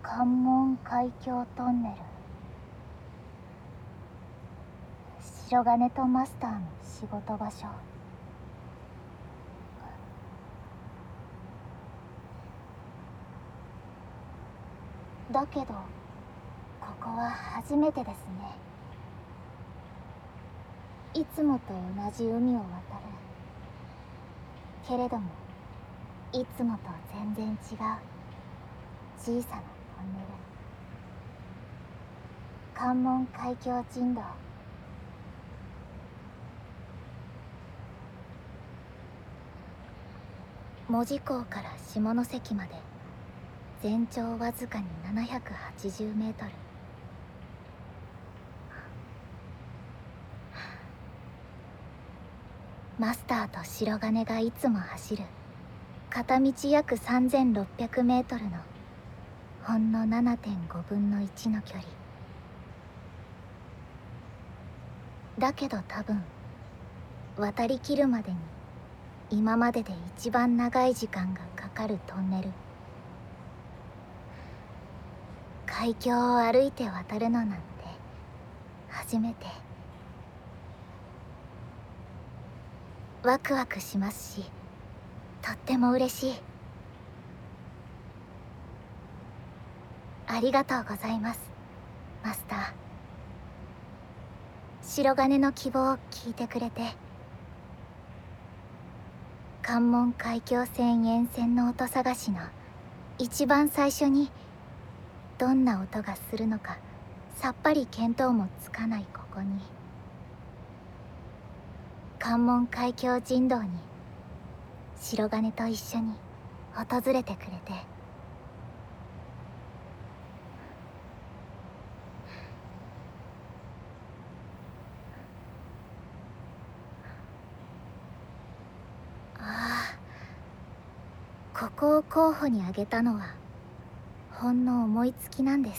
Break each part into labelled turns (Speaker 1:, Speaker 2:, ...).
Speaker 1: 関門海峡トンネル。白金とマスターの仕事場所。だけどここは初めてですね。いつもと同じ海を渡るけれども、いつもと全然違う小さなトンネル。関門海峡人道。門司港から下関まで全長わずかに780メートル。マスターと白金がいつも走る片道約3600メートルのほんの 7.5 分の1の距離。だけど多分渡りきるまでに今までで一番長い時間がかかるトンネル。海峡を歩いて渡るのなんて初めて。ワクワクしますし、とっても嬉しい。ありがとうございます、マスター。白金の希望を聞いてくれて。関門海峡線沿線の音探しの一番最初にどんな音がするのかさっぱり見当もつかないここに、関門海峡人道に白金と一緒に訪れてくれて。ああ、ここを候補に挙げたのはほんの思いつきなんです。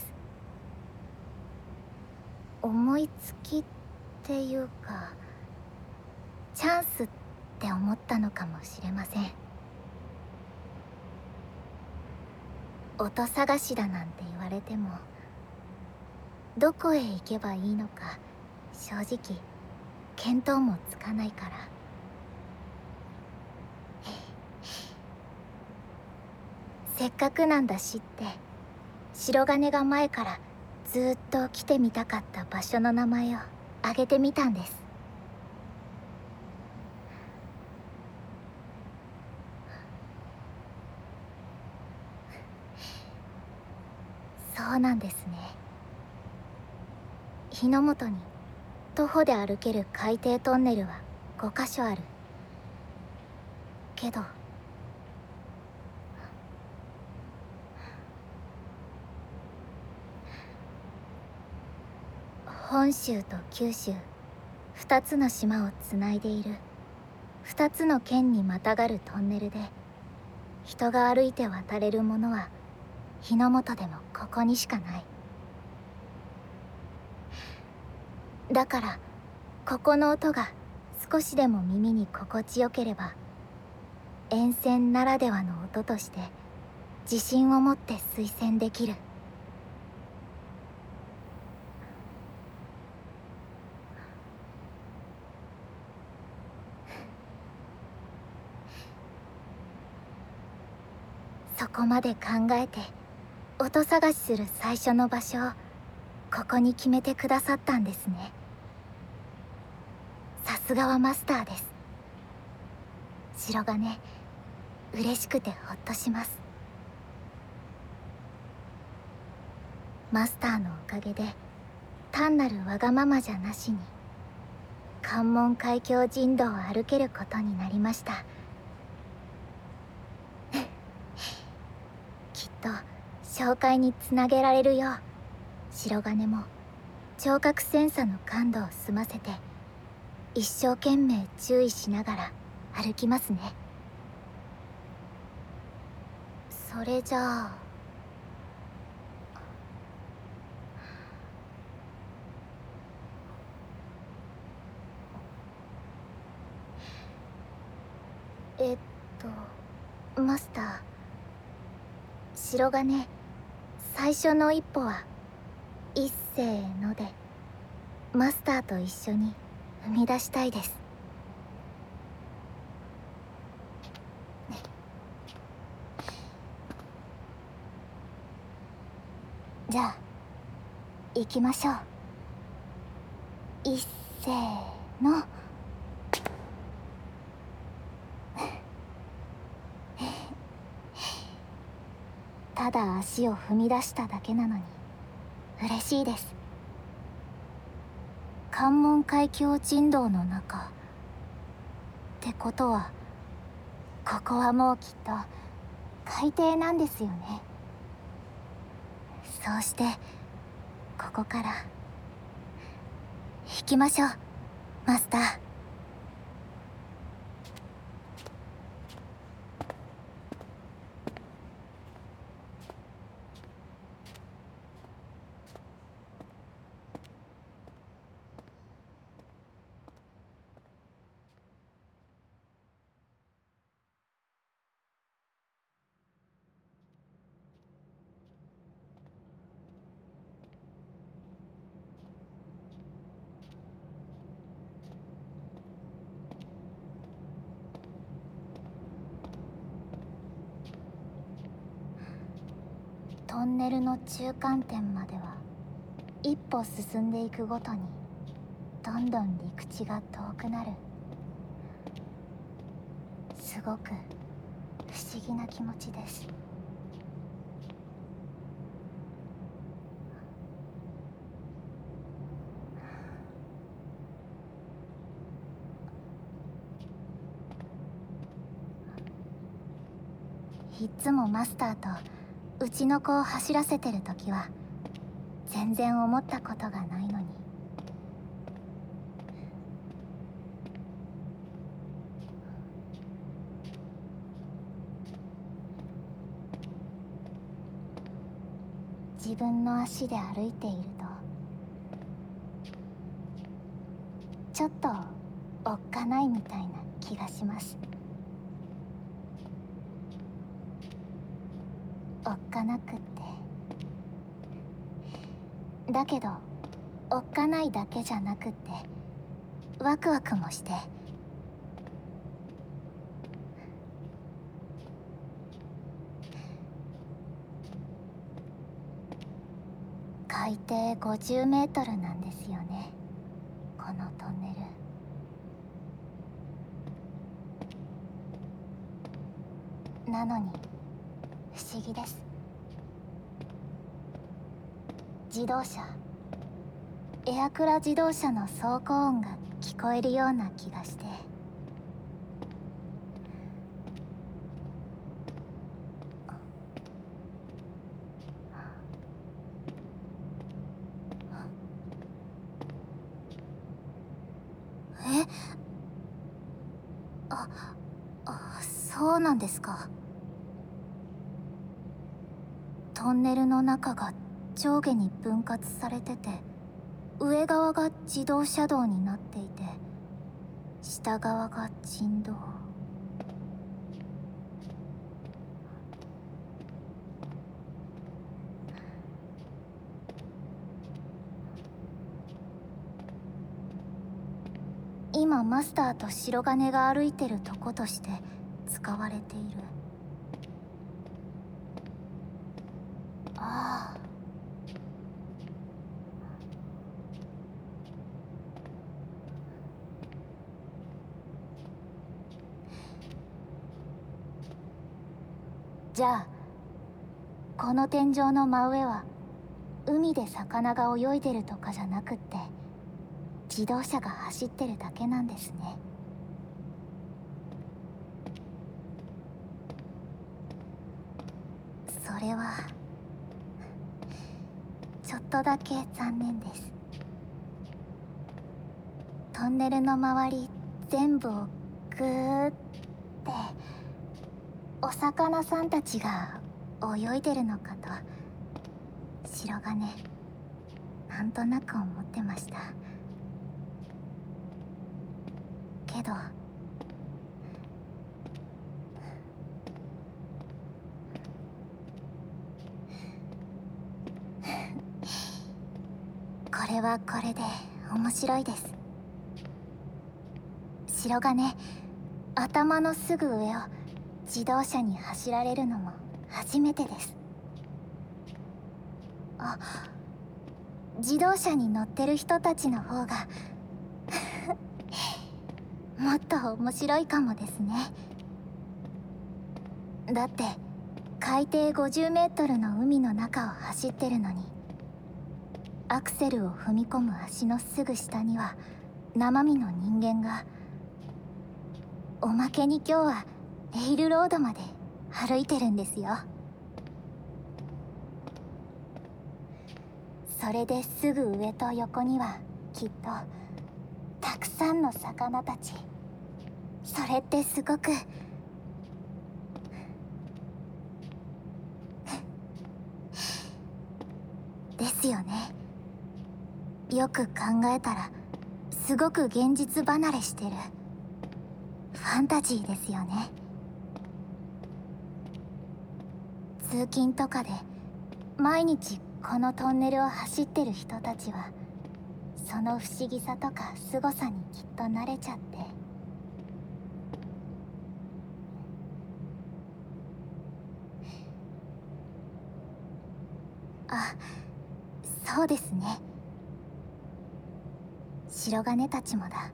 Speaker 1: 思いつきっていうか、チャンスって思ったのかもしれません。音探しだなんて言われてもどこへ行けばいいのか正直見当もつかないから。せっかくなんだしって白金が前からずっと来てみたかった場所の名前を挙げてみたんです。そうなんですね。日の本に徒歩で歩ける海底トンネルは5カ所あるけど、本州と九州2つの島をつないでいる2つの県にまたがるトンネルで、人が歩いて渡れるものは日の本でもここにしかない。だからここの音が少しでも耳に心地よければ沿線ならではの音として自信を持って推薦できる。そこまで考えて音探しする最初の場所をここに決めてくださったんですね。さすがはマスターです。白金、嬉しくてほっとします。マスターのおかげで単なるわがままじゃなしに関門海峡人道を歩けることになりました。きっと紹介につなげられるよう白金も聴覚センサの感度を済ませて一生懸命注意しながら歩きますね。それじゃあえっマスター、白金最初の一歩は一せーのでマスターと一緒に踏み出したいです。じゃあ行きましょう。一せーの。ただ足を踏み出しただけなのに嬉しいです。関門海峡珍道の中ってことは、ここはもうきっと海底なんですよね。そうしてここから行きましょう、マスター。トンネルの中間点までは一歩進んでいくごとにどんどん陸地が遠くなる。すごく不思議な気持ちです。いっつもマスターとうちの子を走らせてる時は全然思ったことがないのに、自分の足で歩いているとちょっとおっかないみたいな気がします。おっかなくって、だけどおっかないだけじゃなくってワクワクもして、海底50メートルなんですよね、このトンネル。なのに不思議です。自動車、エアクラ自動車の走行音が聞こえるような気がして、え、そうなんですか。トンネルの中が上下に分割されてて、上側が自動車道になっていて下側が人道。今マスターと白金が歩いてるとことして使われている。ああ、じゃあこの天井の真上は海で魚が泳いでるとかじゃなくって自動車が走ってるだけなんですね。それはちょっとだけ残念です。トンネルの周り全部をぐーってお魚さんたちが泳いでるのかと白金なんとなく思ってました。けどれはこれで面白いです。白金、頭のすぐ上を自動車に走られるのも初めてです。あ、自動車に乗ってる人たちの方がもっと面白いかもですね。だって海底50メートルの海の中を走ってるのに、アクセルを踏み込む足のすぐ下には生身の人間が。おまけに今日はレイルロードまで歩いてるんですよ。それですぐ上と横にはきっとたくさんの魚たち。それってすごくですよね。よく考えたらすごく現実離れしてるファンタジーですよね。通勤とかで毎日このトンネルを走ってる人たちは、その不思議さとか凄さにきっと慣れちゃって。あ、そうですね。白金たちもだ。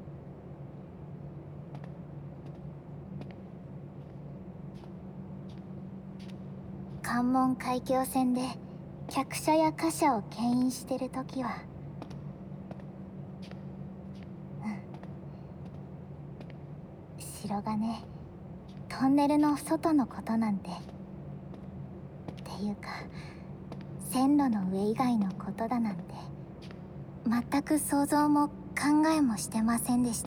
Speaker 1: 関門海峡線で客車や貨車を牽引してる時は、白金、トンネルの外のことなんて、っていうか線路の上以外のことだなんて全く想像も考えもしてませんでした。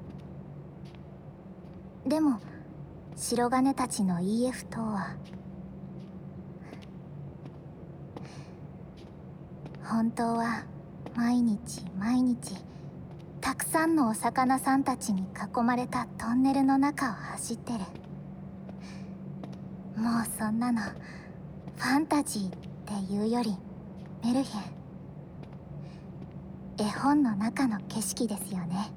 Speaker 1: でも白金たちの EF 塔は本当は毎日毎日たくさんのお魚さんたちに囲まれたトンネルの中を走ってる。もうそんなのファンタジーっていうよりメルヘン、絵本の中の景色ですよね。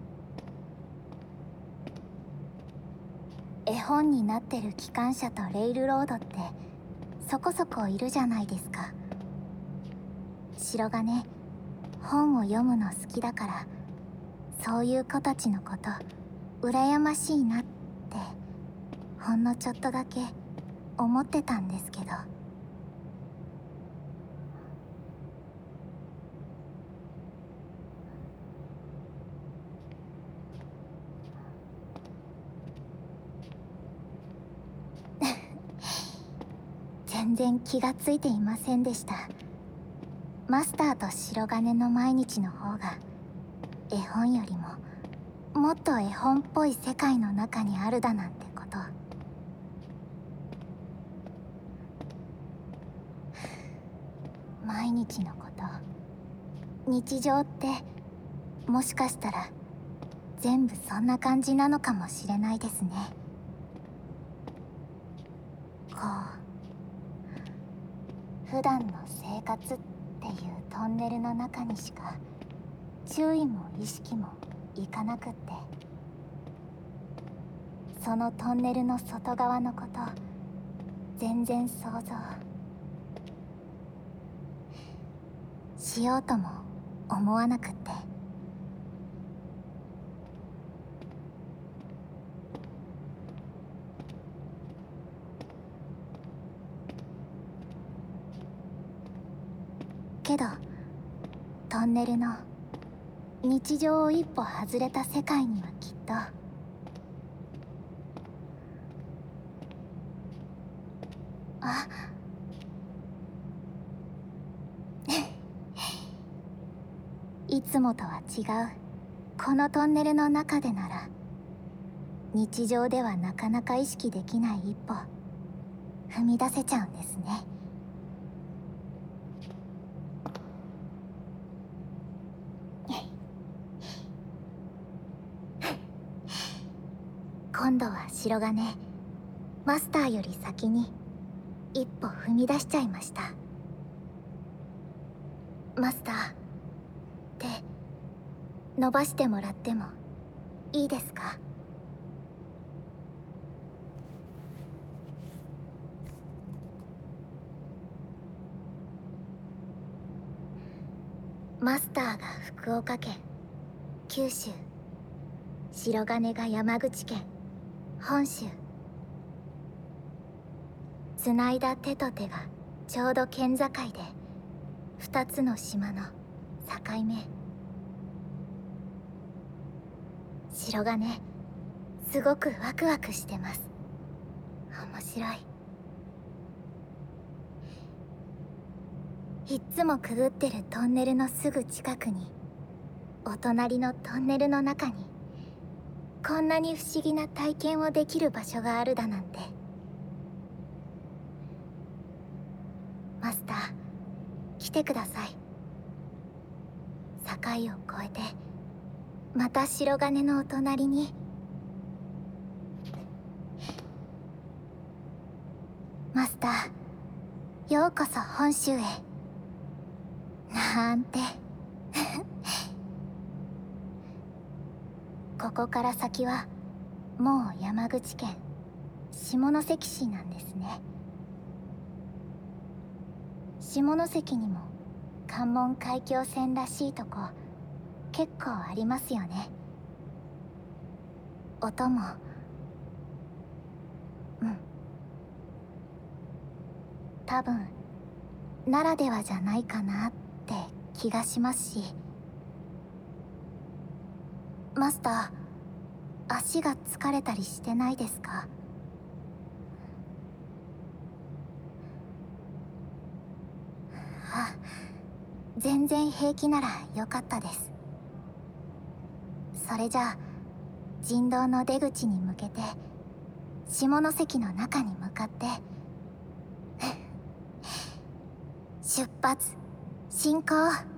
Speaker 1: 絵本になってる機関車とレイルロードってそこそこいるじゃないですか。白金、本を読むの好きだから、そういう子たちのこと羨ましいなってほんのちょっとだけ思ってたんですけど。全然気がついていませんでした。マスターと白金の毎日の方が絵本よりももっと絵本っぽい世界の中にあるだなんてこと。毎日のこと、日常ってもしかしたら全部そんな感じなのかもしれないですね。こう普段の生活っていうトンネルの中にしか注意も意識もいかなくって、そのトンネルの外側のこと全然想像しようとも思わなくって。けどトンネルの日常を一歩外れた世界にはきっといつもとは違うこのトンネルの中でなら、日常ではなかなか意識できない一歩踏み出せちゃうんですね。今度は白金、マスターより先に一歩踏み出しちゃいました。 マスター、手伸ばしてもらってもいいですか？マスターが福岡県、九州、白金が山口県、本州。つないだ手と手がちょうど県境で、二つの島の境目。白金、すごくワクワクしてます。面白い。いっつもくぐってるトンネルのすぐ近くに、お隣のトンネルの中に、こんなに不思議な体験をできる場所があるだなんて。マスター、来てください。境を越えて、また白金のお隣に。マスター、ようこそ本州へ。なんて。ここから先はもう山口県下関市なんですね。下関にも関門海峡線らしいとこ結構ありますよね。音も多分ならではじゃないかなって気がしますし。マスター、足が疲れたりしてないですか？あ、全然平気ならよかったです。それじゃあ人道の出口に向けて下関の中に向かって出発進行。